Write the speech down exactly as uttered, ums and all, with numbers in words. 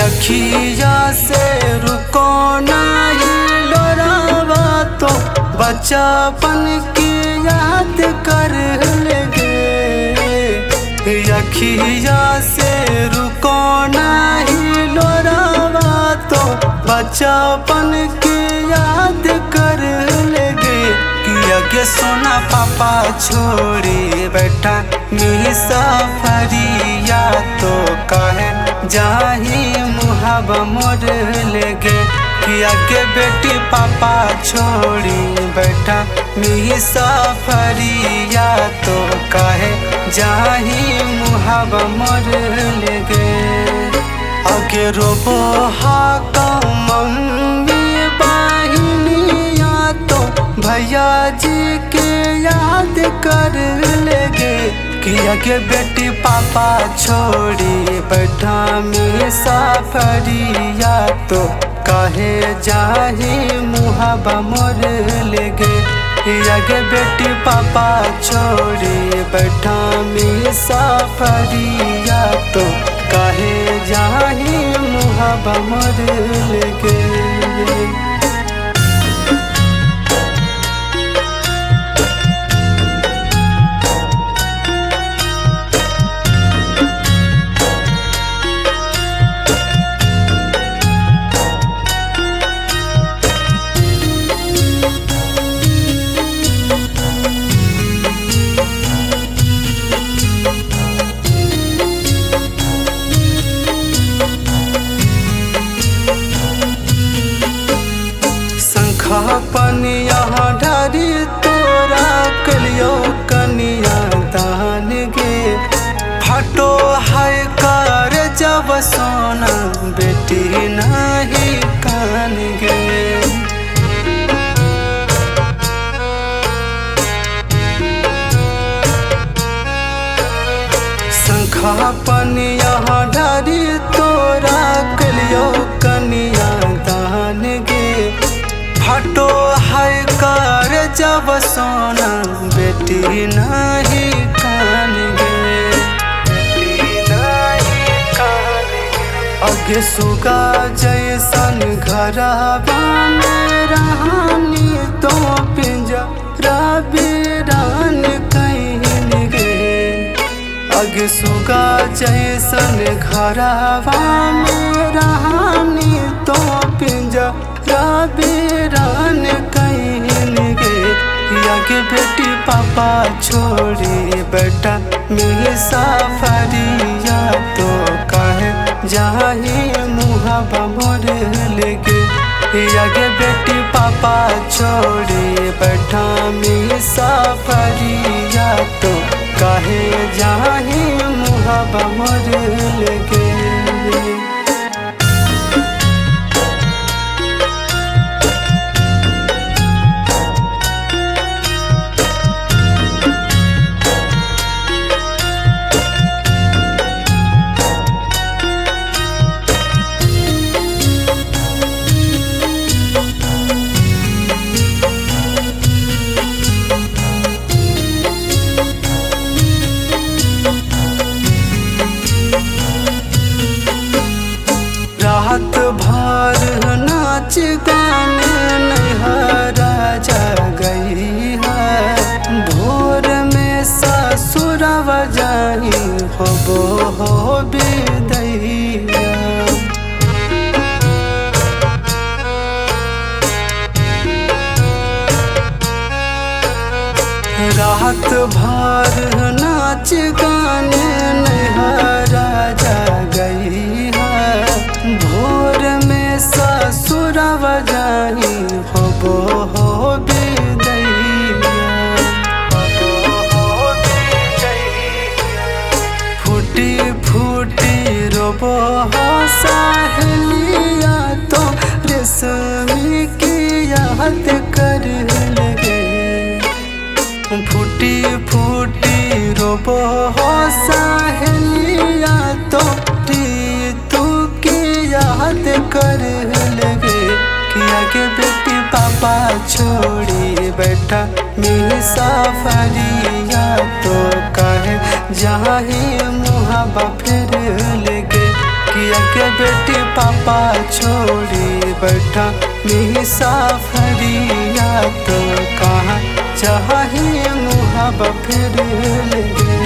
अखिया से रुको नहीं लोरावा तो बचपन की याद कर लेगे। अखिया से रुको नहीं लोरावा तो बचपन की याद कर लेगे। कि आगे सोना पापा छोड़ी बैठा मेरी सफरिया तो कहे जाही मुहाबा मोड़ लेगे। कि आगे बेटी पापा छोड़ी बैठा मेरी सफरिया तो कहे जाही मुहाबा मोड़ लेगे। आगे रोबो हा मम्मी बहनिया तो भैया जी के याद कर लेगे। कि आगे बेटी पापा छोड़ी बैठा में सफरिया तो कहे जाही मुहाबा मोड़ लेगे। आगे बेटी पापा छोड़ी बैठा में सफरिया तो कहे जाही मुहाबा मोड़ लेगे। पनिया ढारी तोरा कलियो कनिया दान गे। फटो है कर जब सोना बेटी नहीं कान गे। शंखा पनिया ढारी तोरा कलियो कनिया दान गे। फटो है कर जब सोना बेटी नहीं कान गे। आगे सुगा जैसन घरवा में रहनी तो पिंजरा बिरान कहीं गे। आगे सुगा जैसन घरवा में रहनी तो पिंजरा बिरान कहीं गे। आगे बेटी पापा छोड़ी बेटा मेरी सफरिया तो कहे जाही मुहाबा मोड़ लेगे। आगे बेटी पापा छोड़ी बैठा मेरी सफरिया तो कहे जाही मुहाबा मोड़ लेगे। रात भर नाच गाने नैहरा जा गई है। भोर में ससुरवा जाही होबो हो बिदैया। रात भर नाच गाने नैहरा जा गई है। भोर में ससुरवा जाही होबो हो बिदैया। फूटी फूटी रोबो हो सहेलिया तो रेशमी की याद कर लगे। फूटी फूटी रोबो हो सहेलिया तो तू की याद कर लगे। कि आगे बेटी पापा छोड़ी बैठा मेरी सफरिया तो कहे जाही मुहाबा फिर लेगे। कि के बेटी पापा छोड़ी बैठा मुसाफरिया तो कहाँ चाहे मुहाबा फिर ले